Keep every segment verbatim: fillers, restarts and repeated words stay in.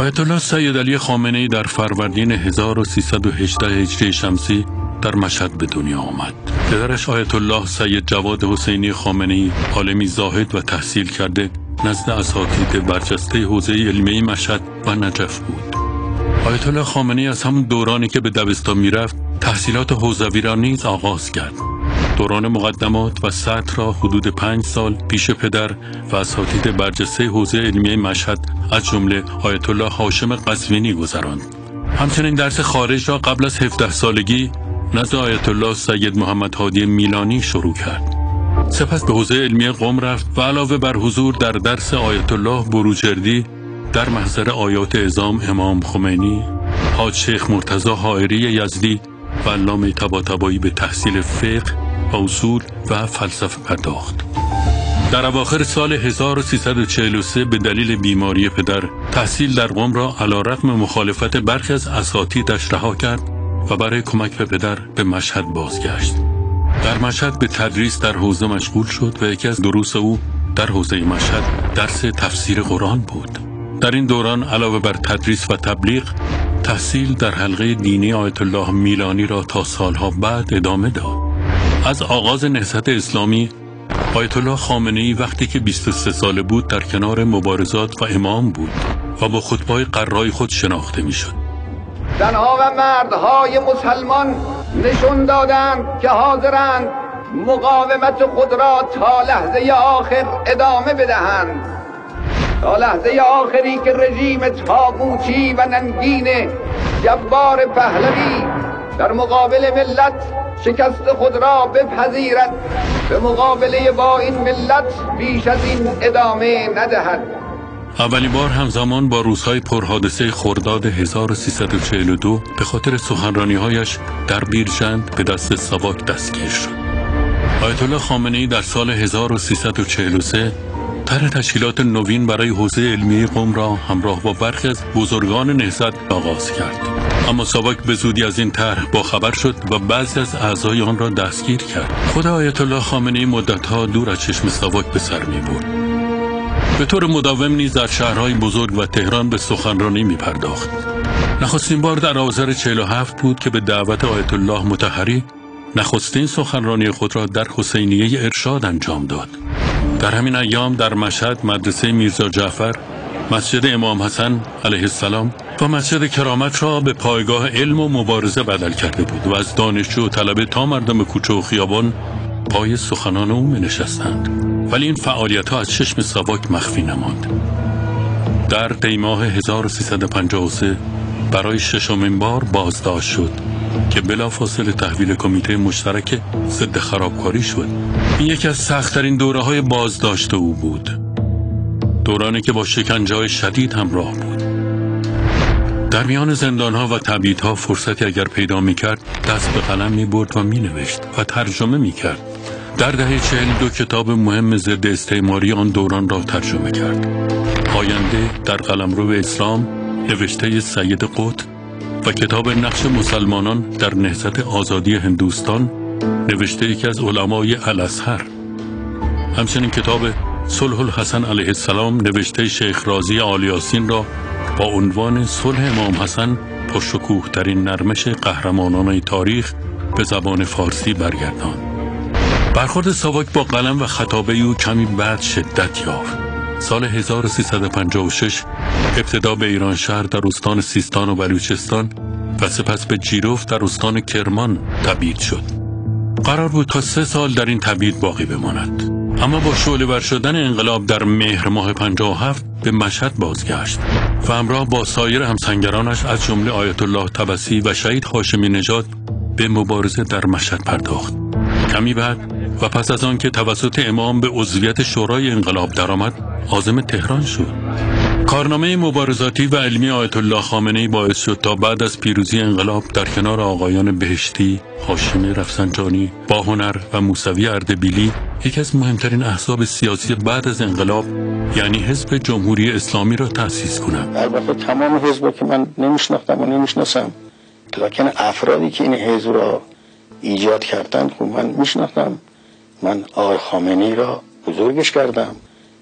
آیت الله سید علی خامنه‌ای در فروردین هزار و سیصد و هجده هجری شمسی در مشهد به دنیا آمد. پدرش آیت الله سید جواد حسینی خامنه‌ای عالمی زاهد و تحصیل کرده نزد اساتید برجسته حوزه علمی مشهد و نجف بود. آیت الله خامنه‌ای از همون دورانی که به دبستان میرفت تحصیلات حوزوی را نیز آغاز کرد. دوران مقدمات و سطر را حدود پنج سال پیش پدر و اساتید برجسته حوزه علمی مشهد از جمله آیت الله هاشم قزوینی گذراند. همچنین درس خارج را قبل از هفده سالگی نزد آیت الله سید محمد هادی میلانی شروع کرد. سپس به حوزه علمی قم رفت و علاوه بر حضور در درس آیت الله بروجردی در محضر آیات اعظام امام خمینی، حاج شیخ مرتضی حائری یزدی و علامه طباطبایی به تحصیل فقه و اصول و فلسفه پرداخت. در اواخر سال هزار و سیصد و چهل و سه به دلیل بیماری پدر تحصیل در قم را علیرغم مخالفت برخی از اساتیدش رها کرد و برای کمک به پدر به مشهد بازگشت. در مشهد به تدریس در حوزه مشغول شد و یکی از دروس او در حوزه مشهد درس تفسیر قرآن بود. در این دوران علاوه بر تدریس و تبلیغ، تحصیل در حلقه دینی آیت الله میلانی را تا سالها بعد ادامه داد. از آغاز نهضت اسلامی، آیت الله خامنه‌ای وقتی که بیست و سه ساله بود در کنار مبارزات و امام بود و با خطبه‌های قرای خود شناخته می‌شد. زنها و مردهای مسلمان نشون دادند که حاضرند مقاومت خود را تا لحظه آخر ادامه بدهند، تا لحظه آخری که رژیم طاغوتی و ننگین جبار پهلوی در مقابل ملت شکست خود را بپذیرد، به مقابله با این ملت بیش از این ادامه ندهد. اولین بار همزمان با روزهای پرحادثه خرداد هزار و سیصد و چهل و دو به خاطر سخنرانی‌هایش در بیرجند به دست ساواک دستگیر شد. آیت الله خامنه‌ای در سال هزار و سیصد و چهل و سه طرح تشکیلات نوین برای حوزه علمی قم را همراه با برخی از بزرگان نهضت آغاز کرد. اما ساواک به زودی از این طرح باخبر شد و بعضی از اعضای آن را دستگیر کرد. خود آیت الله خامنه‌ای مدت‌ها دور از چشم ساواک به سر می‌برد. به طور مداوم نیز در شهرهای بزرگ و تهران به سخنرانی می‌پرداخت. نخستین بار در آذر چهل و هفت بود که به دعوت آیت الله مطهری نخستین سخنرانی خود را در حسینیه ارشاد انجام داد. در همین ایام در مشهد مدرسه میرزا جعفر، مسجد امام حسن علیه السلام و مسجد کرامت را به پایگاه علم و مبارزه بدل کرده بود و از دانشجو و طلبه تا مردم کوچه و خیابان پای سخنان او می نشستند. ولی این فعالیت ها از چشم ساواک مخفی نماند. در دی ماه هزار و سیصد و پنجاه و سه برای ششمین بار بازداشت شد که بلافاصله تحویل کمیته مشترک ضد خرابکاری شد. این یکی از سخت‌ترین دوره‌های بازداشت او بود. دورانی که با شکنجه‌های شدید همراه بود. در میان زندان‌ها و تبعیدها فرصتی اگر پیدا می‌کرد دست به قلم می‌برد و می‌نوشت و ترجمه می‌کرد. در دهه چهل دو کتاب مهم ضد استعماری آن دوران را ترجمه کرد. آینده در قلمرو اسلام نوشته سید قطب و کتاب نقش مسلمانان در نهضت آزادی هندوستان نوشته یکی از علمای الازهر. همچنین کتاب صلح الحسن علیه السلام نوشته شیخ رازی آل یاسین را با عنوان صلح امام حسن پرشکوه ترین نرمش قهرمانان تاریخ به زبان فارسی برگرداند. برخورد ساواک با قلم و خطابه او کمی بعد شدت یافت. سال هزار و سیصد و پنجاه و شش ابتدا به ایران شهر در استان سیستان و بلوچستان و سپس به جیروف در استان کرمان تبعید شد. قرار بود تا سه سال در این تبعید باقی بماند، اما با شعله‌ور شدن انقلاب در مهر ماه پنجاه و هفت به مشهد بازگشت و همراه با سایر همسنگرانش از جمله آیت الله طبسی و شهید هاشمی نژاد به مبارزه در مشهد پرداخت. کمی بعد و پس از آن که توسط امام به عضویت شورای انقلاب درآمد، عازم تهران شد. کارنامه مبارزاتی و علمی آیت الله خامنه‌ای باعث شد تا بعد از پیروزی انقلاب در کنار آقایان بهشتی، هاشمی رفسنجانی، باهنر و موسوی اردبیلی یکی از مهمترین احزاب سیاسی بعد از انقلاب یعنی حزب جمهوری اسلامی را تأسیس کند. البته تمام حزبا که من نمیشناختم و نمیشناسم، لکن افرادی که این حزب را ایجاد کردند خب من میشناختم. من آقای خامنه‌ای را بزرگش کردم.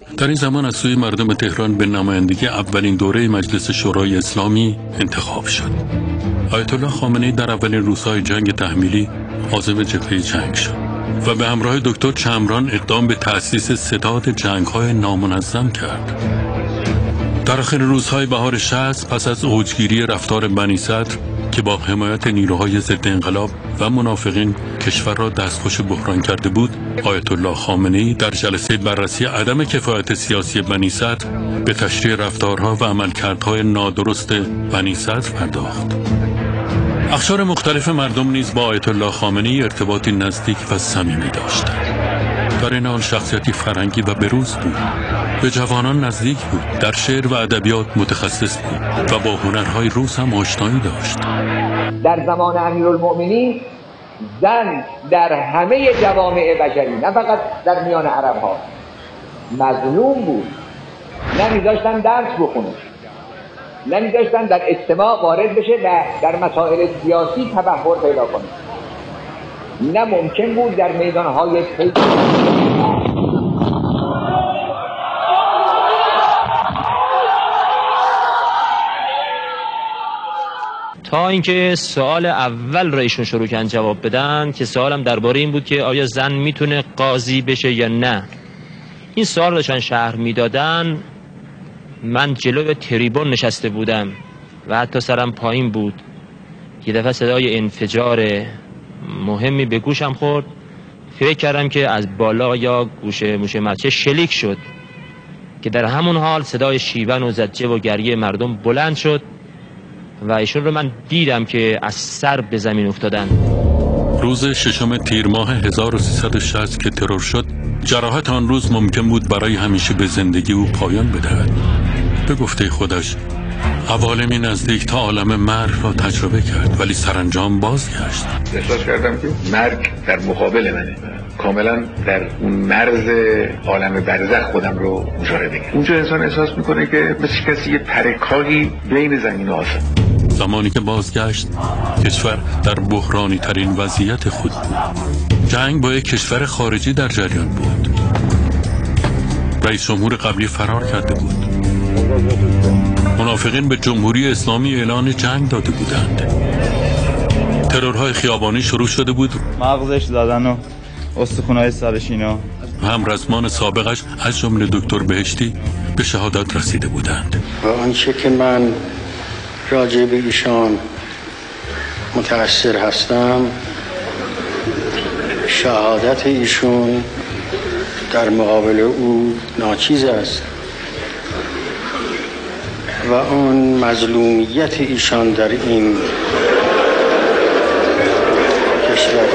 در این زمان از سوی مردم تهران به نمایندگی اولین دوره مجلس شورای اسلامی انتخاب شد. آیت الله خامنه‌ای در اولین روزهای جنگ تحمیلی عازم جبهه جنگ شد و به همراه دکتر چمران اقدام به تأسیس ستاد جنگ‌های نامنظم کرد. در آخر روزهای بهار شصت پس از اوجگیری رفتار بنی صدر که با حمایت نیروهای ضد انقلاب و منافقین کشور را دستخوش بحران کرده بود، آیت الله خامنه‌ای در جلسه بررسی عدم کفایت سیاسی بنی صدر به تشریح رفتارها و عملکردهای نادرست بنی صدر پرداخت. اقشار مختلف مردم نیز با آیت الله خامنه‌ای ارتباطی نزدیک و صمیمی داشتند. در این حال شخصیتی فرهنگی و بروز بود، به جوانان نزدیک بود، در شعر و ادبیات متخصص بود و با هنرهای روز هم آشنایی داشت. در زمان امیرالمؤمنین زن در همه جوامع بشری، نه فقط در میان عرب ها، مظلوم بود. نمیذاشتن درس بخونه، نمیذاشتن در اجتماع وارد بشه و در مسائل سیاسی تبحر پیدا کنه. نه ممکن بود در میدانهای پیدا تا اینکه سوال اول را ایشون شروع کردن جواب بدن که سوالم درباره این بود که آیا زن میتونه قاضی بشه یا نه. این سوال رو داشتن شرح میدادن، من جلوی تریبون نشسته بودم و حتی سرم پایین بود. یه دفعه صدای انفجار مهمی به گوشم خورد، فکر کردم که از بالا یا گوشه موشه مچه شلیک شد که در همون حال صدای شیون و زجه و گریه مردم بلند شد و ایشون رو من دیدم که از سر به زمین افتادن. روز ششم تیر ماه هزار و سیصد و شصت که ترور شد، جراحت آن روز ممکن بود برای همیشه به زندگی او پایان بدهد. به گفته خودش عوالمی نزدیک تا عالم مرگ را تجربه کرد، ولی سرانجام بازگشت. احساس کردم که مرگ در مقابل منه، کاملا در اون مرز عالم برزخ خودم رو مشاهده کردم. اونجا انسان احساس میکنه که مثل کسی یه پرکاهی بین زمین و آسمان. زمانی که بازگشت، کشور در بحرانی ترین وضعیت خود بود. جنگ با یک کشور خارجی در جریان بود. رئیس جمهور قبلی فرار کرده بود. منافقین به جمهوری اسلامی اعلان جنگ داده بودند. ترورهای خیابانی شروع شده بود. مغزش زدن و استخونهای سرش اینا. هم رزمان سابقش از جمله دکتر بهشتی به شهادت رسیده بودند. و آنچه که من راجع به ایشان متأثر هستم، شهادت ایشون در مقابل او ناچیز است و اون مظلومیت ایشان در این کشور.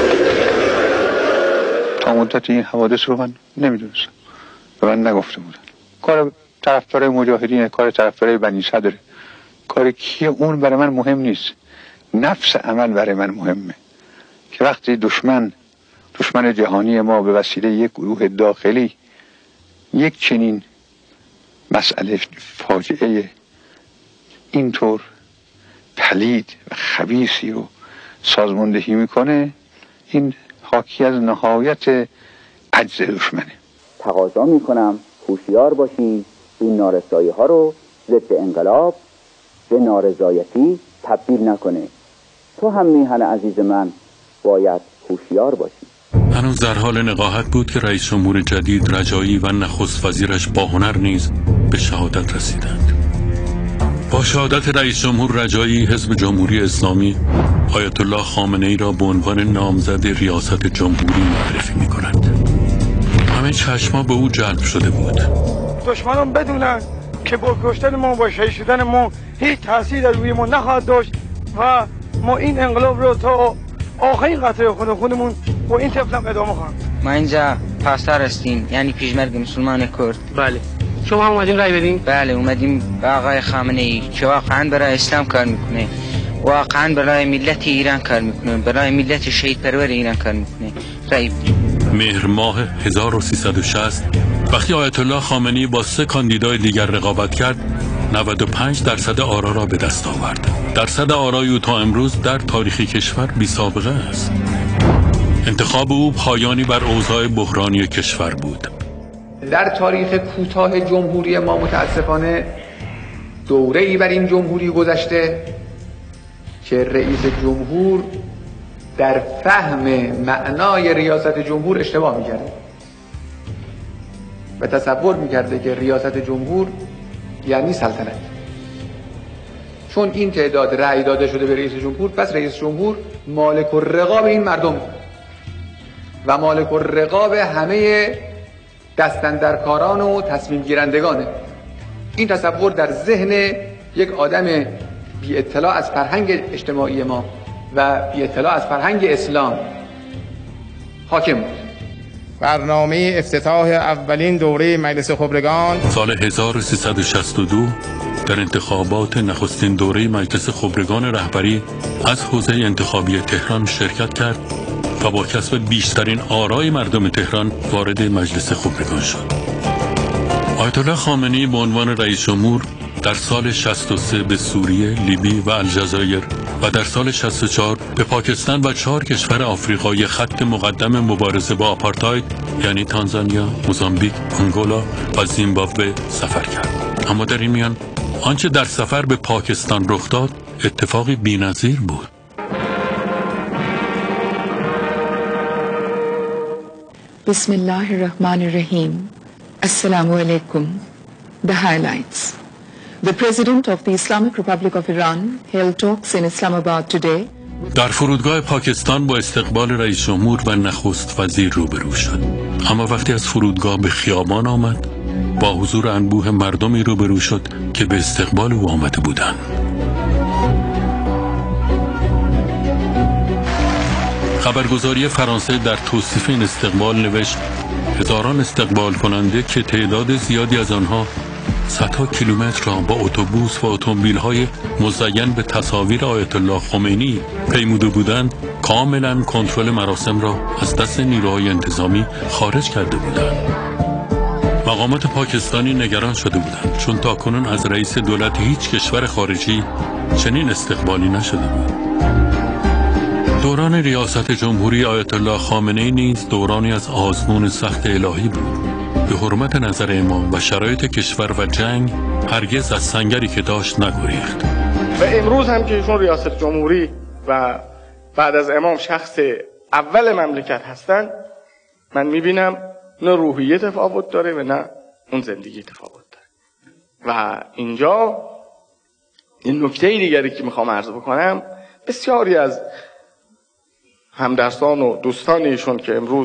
تا مدت این حوادث رو من نمیدونستم و من نگفته بودم. کار طرفدار مجاهدین، کار طرفدار بنی صدر، کار کیه اون برای من مهم نیست. نفس عمل برای من مهمه که وقتی دشمن دشمن جهانی ما به وسیله یک گروه داخلی یک چنین مسئله فاجعه اینطور پلید و خبیثی رو سازماندهی میکنه، این حاکی از نهایت عجز دشمنه. تقاضا میکنم هوشیار باشید، این نارسایی ها رو ضد انقلاب به نارضایتی تبدیل نکنه. تو هم میهن عزیز من باید هوشیار باشی. هنوز در حال نقاهت بود که رئیس جمهور جدید رجایی و نخست وزیرش با هنر نیز به شهادت رسیدند. با شهادت رئیس جمهور رجایی، حزب جمهوری اسلامی آیت الله خامنه‌ای را به عنوان نامزد ریاست جمهوری معرفی می‌کند. همه چشما به او جلب شده بود. دشمنان بدونن که با کشتن ما و شهید شدن ما هیچ تأثیر در روی ما نخواهد داشت و ما این انقلاب رو تا آخرین قطره خون خودمون با این طفلم ادامه خواهیم. ما اینجا پاسدار هستیم، یعنی پیشمرد مسلمان کرد. بله. شما هم اومدین رای بدین؟ بله، اومدیم به آقای خامنه‌ای که واقعا برای اسلام کار میکنه، واقعا برای ملت ایران کار میکنه، برای ملت شهید پرور ایران کار میکنه. رای بدیم. مهر ماه هزار و سیصد و شصت وقتی آیت الله خامنه‌ای با سه کاندیدای دیگر رقابت کرد، نود و پنج درصد آرا را به دست آورد. درصد آرای او تا امروز در تاریخ کشور بی سابقه است. انتخاب او پایانی بر اوضاع بحرانی کشور بود. در تاریخ کوتاه جمهوری ما متاسفانه دوره ای بر این جمهوری گذشته که رئیس جمهور در فهم معنای ریاست جمهور اشتباه میکرده و تصور میکرده که ریاست جمهور یعنی سلطنت. چون این تعداد رأی داده شده به رئیس جمهور، پس رئیس جمهور مالک الرقاب این مردم و مالک الرقاب همه دستاندرکاران و تصمیم گیرندگانه. این تصور در ذهن یک آدم بی اطلاع از فرهنگ اجتماعی ما و بی اطلاع از فرهنگ اسلام حاکم بود. برنامه افتتاح اولین دوره مجلس خبرگان سال هزار و سیصد و شصت و دو در انتخابات نخستین دوره مجلس خبرگان رهبری از حوزه انتخابی تهران شرکت کرد و با کسب بیشترین آرای مردم تهران وارد مجلس خبرگان شد. آیت الله خامنه‌ای به عنوان رئیس جمهور در سال شصت و سه به سوریه، لیبی و الجزایر و در سال شصت و چهار به پاکستان و چهار کشور آفریقایی خط مقدم مبارزه با آپارتاید یعنی تانزانیا، موزامبیک، آنگولا و زیمبابوه سفر کرد. اما در این میان آنچه در سفر به پاکستان رخ داد اتفاقی بی‌نظیر بود. بسم الله الرحمن الرحیم. Assalamu alaikum. The highlights. The President of the Islamic Republic of Iran held talks in Islamabad today. در فرودگاه پاکستان با استقبال رئیس جمهور و نخست وزیر روبرو شد. اما وقتی از فرودگاه به خیابان آمد، با حضور انبوه مردمی روبرو شد که به استقبال او آمده بودند. خبرگزاری فرانسه در توصیف این استقبال نوشت هزاران استقبال کننده که تعداد زیادی از آنها صدها کیلومتر را با اتوبوس و اتومبیل‌های مزین به تصاویر آیت الله خمینی پیموده بودند، کاملا کنترل مراسم را از دست نیروهای انتظامی خارج کرده بودند. مقامات پاکستانی نگران شده بودند چون تاکنون از رئیس دولت هیچ کشور خارجی چنین استقبالی نشده بود. دوران ریاست جمهوری آیت الله خامنه‌ای نیز دورانی از آزمون سخت الهی بود. به حرمت نظر امام و شرایط کشور و جنگ هرگز از سنگری که داشت نگریخت. و امروز هم که ایشون ریاست جمهوری و بعد از امام شخص اول مملکت هستند، من میبینم نه روحیه تفاوت داره و نه اون زندگی تفاوت داره. و اینجا این نکته دیگری که میخوام عرض بکنم، بسیاری از همدرسان و دوستان ایشون که امروز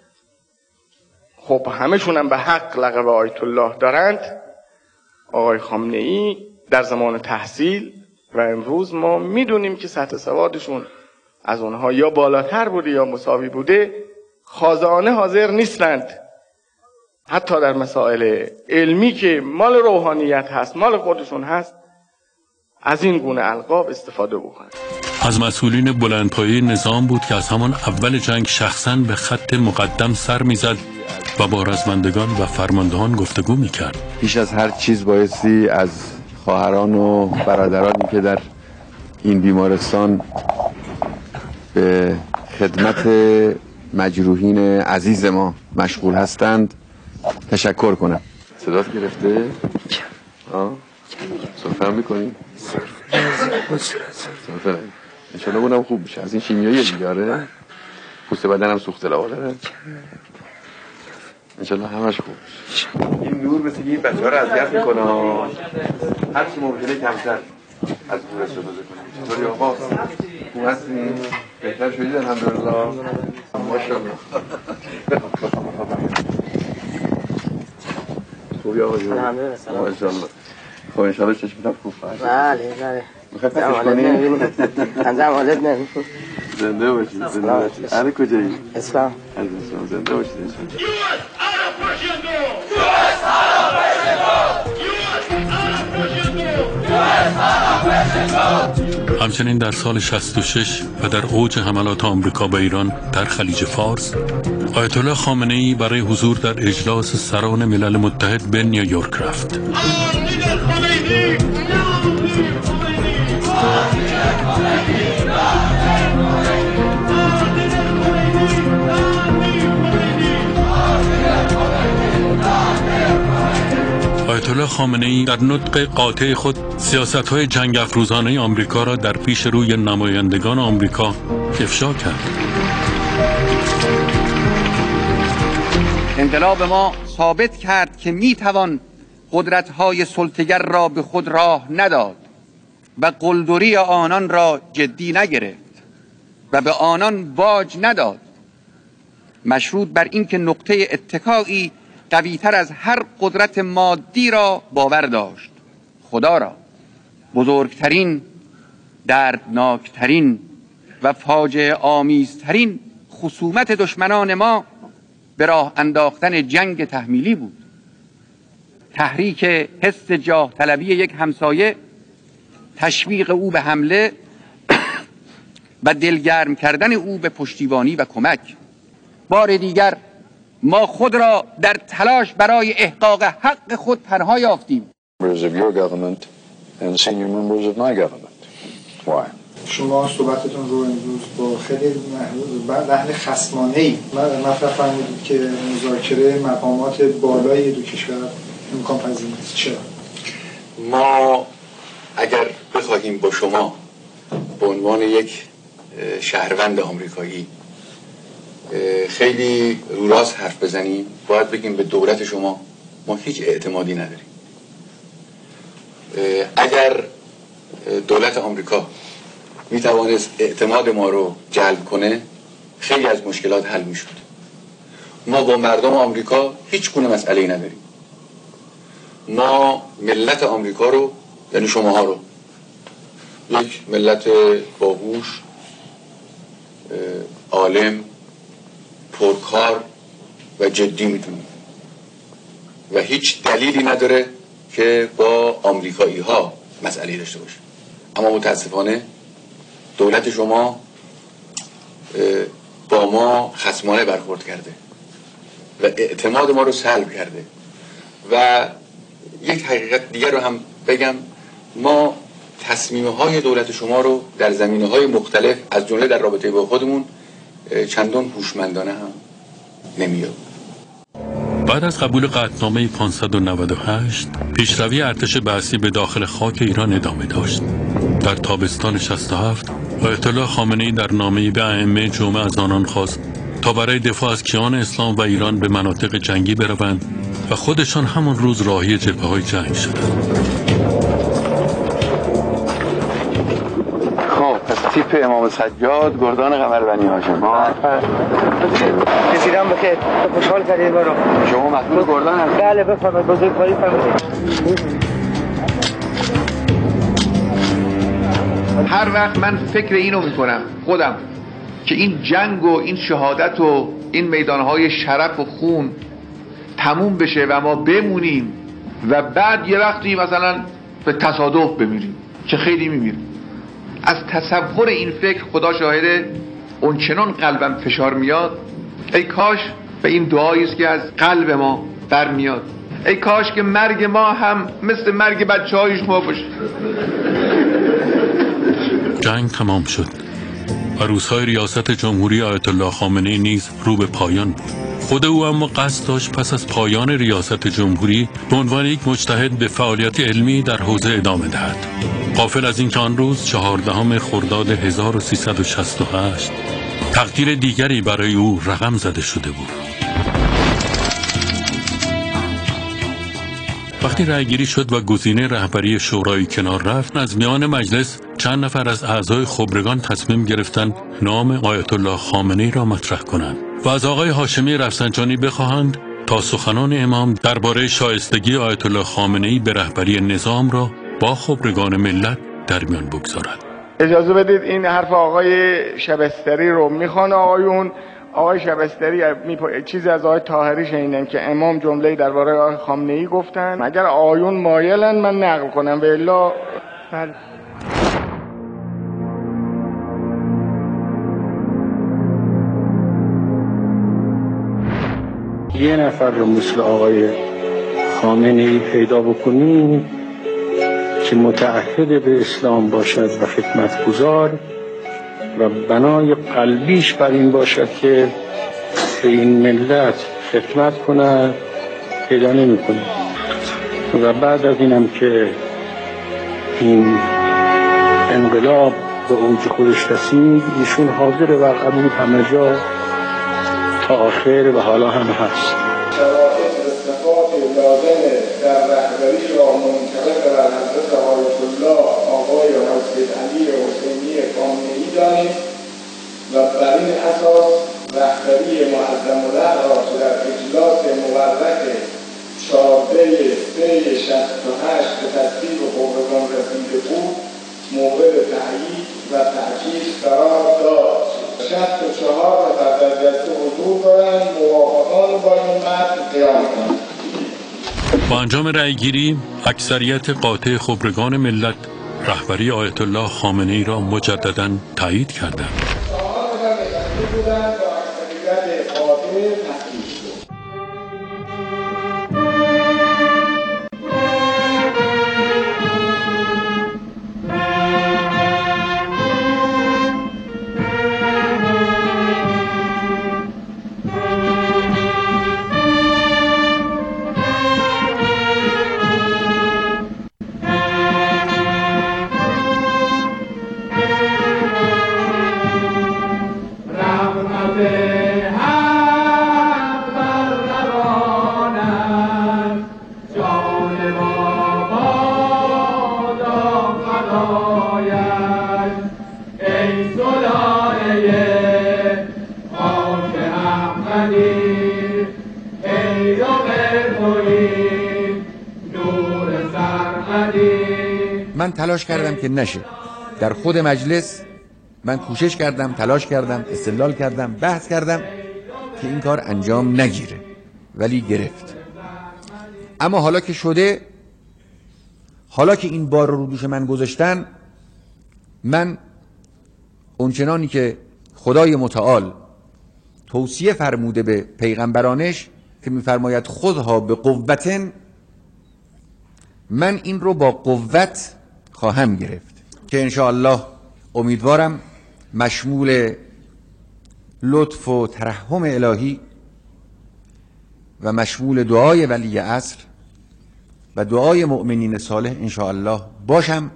خب همشون هم به حق لقب آیت الله دارند، آقای خامنه‌ای در زمان تحصیل و امروز ما میدونیم که سطح سوادشون از اونها یا بالاتر بوده یا مساوی بوده، خازانه حاضر نیستند حتی در مسائل علمی که مال روحانیت هست، مال خودشون هست، از این گونه القاب استفاده بکنند. از مسئولین بلندپایه نظام بود که از همان اول جنگ شخصاً به خط مقدم سر میزد و با رزمندگان و فرماندهان گفتگو میکرد. پیش از هر چیز بایستی از خواهران و برادرانی که در این بیمارستان به خدمت مجروحین عزیز ما مشغول هستند تشکر کنم. صدات گرفته؟ آه؟ صرفه میکنی؟ صرفه انشالله اونم خوب بشه. از این شیمیایی دیگاره پوست بدنم سوخته لوا داره، انشالله همش خوب بشه. این نور مثل که این بچه ها رو اذیت میکنه، هر چی ممکنه کمتر از نور استفاده کنیم. چطوری آقا؟ خوب هستین؟ بهتر شدید الحمدلله؟ ماشاءالله. خوبی آقا جون؟ ماشاءالله. خب انشالله چشمتم خوب فرد. بله بله. میخوای پسش کنی؟ انجام والد نمیم. زنده باشید، زنده باشید. اهل کجایی؟ اسلام. اهل اسلام، زنده باشید. همچنین در سال شصت و شش و در اوج حملات آمریکا به ایران در خلیج فارس، آیت الله خامنه‌ای برای حضور در اجلاس سران ملل متحد به نیویورک رفت. آیت الله خامنه‌ای در نطق قاطع خود سیاست‌های جنگ افروزانه آمریکا را در پیش روی نمایندگان آمریکا افشا کرد. انقلاب ما ثابت کرد که میتوان قدرت‌های سلطه‌گر را به خود راه نداد و قلدری آنان را جدی نگرفت و به آنان باج نداد، مشروط بر اینکه نقطه اتکایی قوی‌تر از هر قدرت مادی را باور داشت. خدا را بزرگترین، دردناکترین و فاجعه آمیزترین خصومت دشمنان ما به راه انداختن جنگ تحمیلی بود. تحریک حس جاه طلبی یک همسایه، تشویق او به حمله و دلگرم کردن او به پشتیبانی و کمک. بار دیگر ما خود را در تلاش برای احقاق حق خود تنها یافتیم. شما صحبتتون رو امروز با خیلی لحن خصمانه‌ای مطرح فرمودید که مذاکره مقامات بالای دو کشور امکان پذیر نیست. چرا؟ ما اگر بخواهیم با شما به عنوان یک شهروند آمریکایی خیلی رو راست حرف بزنیم، باید بگیم به دولت شما ما هیچ اعتمادی نداریم. اگر دولت آمریکا می توانست اعتماد ما رو جلب کنه، خیلی از مشکلات حل می شد. ما با مردم آمریکا هیچ گونه مسئله‌ای نداریم. ما ملت آمریکا رو، یعنی شماها رو، یک ملت باهوش، عالم، پرکار و جدی میدونیم و هیچ دلیلی نداره که با آمریکایی ها مسئله داشته باشه. اما متاسفانه دولت شما با ما خصمانه برخورد کرده و اعتماد ما رو سلب کرده. و یک حقیقت دیگر رو هم بگم، ما تصمیمه های دولت شما رو در زمینه های مختلف از جمله در رابطه با خودمون چندان هوشمندانه هم نمیاد. بعد از قبول قطعنامه پانصد و نود و هشت، پیشروی ارتش بعثی به داخل خاک ایران ادامه داشت. در تابستان شصت و هفت آیت الله خامنه‌ای در نامه‌ای به ائمه جمعه از آنان خواست تا برای دفاع از کیان اسلام و ایران به مناطق جنگی بروند و خودشان همان روز راهی جبهه‌های جنگ شدند. خب پس تیپ امام سجاد، گردان قمر بنی هاشم. رسیدم بخیر، خوشحال کردید ما رو. شما مسئول گردان هستید؟ بله بفرمایید، بزرگواری فرمایید. هر وقت من فکر اینو میکنم خودم که این جنگ و این شهادت و این میدانهای شرف و خون تموم بشه و ما بمونیم و بعد یه وقتی مثلا به تصادف بمیریم که خیلی میمیریم، از تصور این فکر خدا شاهده اونچنان قلبم فشار میاد. ای کاش به این دعایی است که از قلب ما برمیاد، ای کاش که مرگ ما هم مثل مرگ بچه‌های شما باشه. جنگ تمام شد و روزهای ریاست جمهوری آیت الله خامنه‌ای نیز رو به پایان بود. خود او اما قصد داشت پس از پایان ریاست جمهوری به عنوان یک مجتهد به فعالیت علمی در حوزه ادامه دهد. غافل از اینکه آن روز چهاردهم خرداد هزار و سیصد و شصت و هشت تقدیر دیگری برای او رقم زده شده بود. وقتی رأیگیری شد و گزینه رهبری شورای کنار رفت، از میان مجلس چند نفر از اعضای خبرگان تصمیم گرفتند نام آیت الله خامنه‌ای را مطرح کنند و از آقای هاشمی رفسنجانی بخواهند تا سخنان امام درباره شایستگی آیت الله خامنه‌ای به رهبری نظام را با خبرگان ملت در میان بگذارد. اجازه بدید این حرف آقای شبستری رو میخوان آقایون. آقای شبستری چیزی از آقای طاهری شنیدم که امام جمله‌ای درباره آقای خامنه‌ای گفتن. اگر آقایون مایلن من نقل کنم، و الا بله. یه نفر رو مثل آقای خامنه‌ای پیدا بکنیم که متعهد به اسلام باشد و خدمتگزار و بنای قلبیش بر این باشد که به این ملت خدمت کند، پیدا نمی کنید. و بعد از اینم که این انقلاب به اوج خودش رسید، ایشون حاضر و قبول همه جا تا آخر و حالا هم هست. شرایط استفاده لازم در رهبری را منتقل بر حضرت آیت الله آقای حاجی علی حسینی خامنه‌ای دانست و بر این اساس رهبری معظم الرحمة را که در اجلاس مورخ چهارده سه شصت و هشت به تصویب خبرگان رسیده بود مورد تأیید و تأکید قرار داد. شصت و چهار نفر در جلسه حضور دارند، موافقان با این متن قیام کنند. با انجام رأیگیری اکثریت قاطع خبرگان ملت رهبری آیت الله خامنه‌ای را مجدداً تایید کردند. من تلاش کردم که نشه. در خود مجلس من کوشش کردم، تلاش کردم، استدلال کردم، بحث کردم که این کار انجام نگیره، ولی گرفت. اما حالا که شده، حالا که این بار رو دوش من گذاشتن، من اونچنانی که خدای متعال توصیه فرموده به پیغمبرانش که میفرماید خودها به قوتن، من این رو با قوت خواهم گرفت که انشاءالله امیدوارم مشمول لطف و ترحم الهی و مشمول دعای ولی عصر و دعای مؤمنین صالح انشاءالله باشم.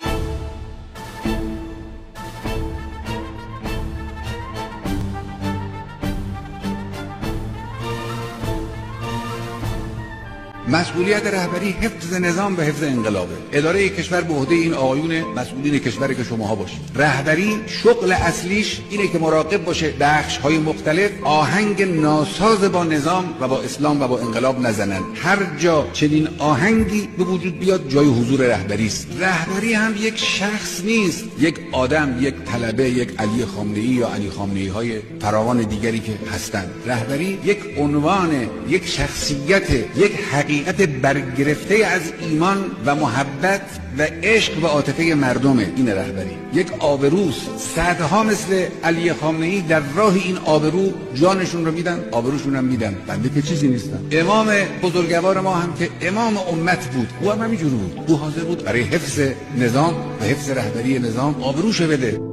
مسئولیت رهبری حفظ نظام و حفظ انقلابه. اداره کشور به عهده این آقایون مسئولین کشور که شماها باشید. رهبری شغل اصلیش اینه که مراقب باشه بخش های مختلف آهنگ ناساز با نظام و با اسلام و با انقلاب نزنن. هر جا چنین آهنگی به وجود بیاد جای حضور رهبری است. رهبری هم یک شخص نیست، یک آدم، یک طلبه، یک علی خامنه‌ای یا علی خامنه‌ای های فراوان دیگری که هستند. رهبری یک عنوان، یک شخصیت، یک حقیقت برگرفته از ایمان و محبت و عشق و عاطفه مردمه. این رهبری یک آبروست. صدها مثل علی خامنه‌ای در راه این آبرو جانشون رو میدن، آبروشون هم میدن. بنده که چیزی نیستم. امام بزرگوار ما هم که امام امت بود، او هم همینجور بود. او حاضر بود برای حفظ نظام و حفظ رهبری نظام آبروش بده.